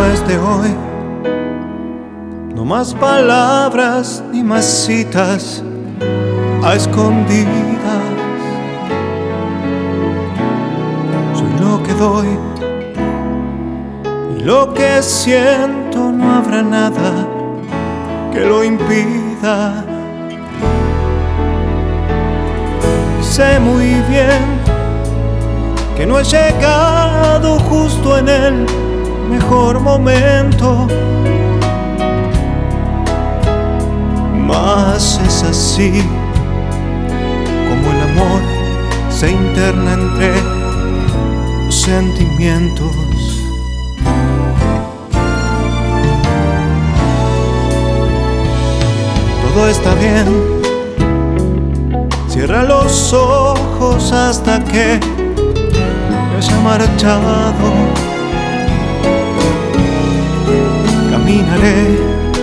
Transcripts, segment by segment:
no es de hoy. No más palabras ni más citas a escondidas. Soy lo que doy y lo que siento, no habrá nada que lo impida. Sé muy bien que no he llegado justo en el mejor momento, mas es así como el amor se interna entre los sentimientos. Todo está bien, cierra los ojos hasta que me haya marchado. Caminaré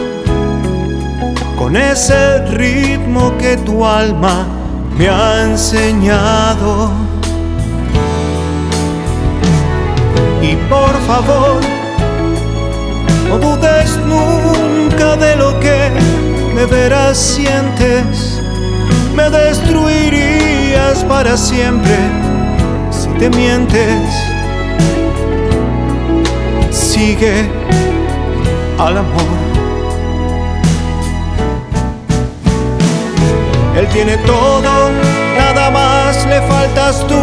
con ese ritmo que tu alma me ha enseñado. Y por favor, no dudes nunca de lo que de veras sientes. Me destruirías para siempre si te mientes. Sigue al amor. Él tiene todo, nada más le faltas tú.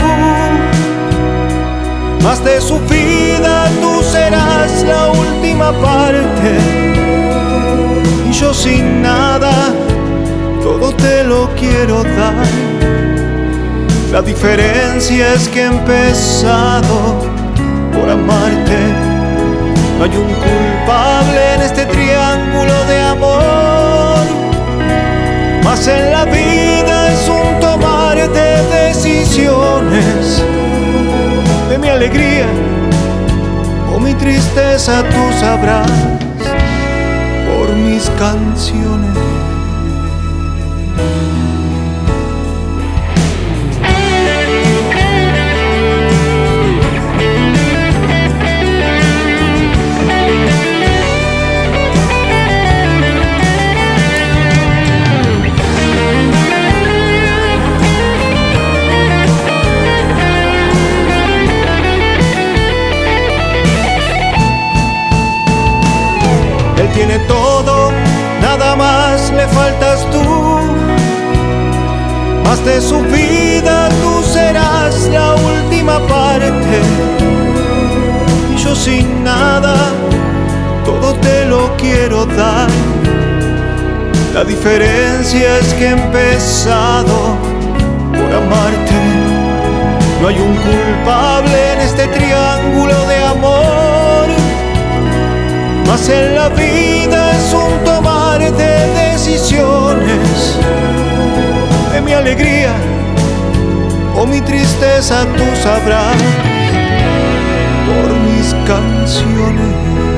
Más de su vida tú serás la última parte. Y yo sin nada, todo te lo quiero dar. La diferencia es que he empezado por amarte. No hay un culpable en este triángulo de amor. Mas en la vida es un tomar de decisiones. De mi alegría o mi tristeza tú sabrás por mis canciones. Él tiene todo, nada más le faltas tú. Más de su vida tú serás la última parte. Y yo sin nada, todo te lo quiero dar. La diferencia es que he empezado por amarte. No hay un culpable en este triángulo de amor. Mas en la vida es un tomar de decisiones. De mi alegría o mi tristeza tú sabrás por mis canciones.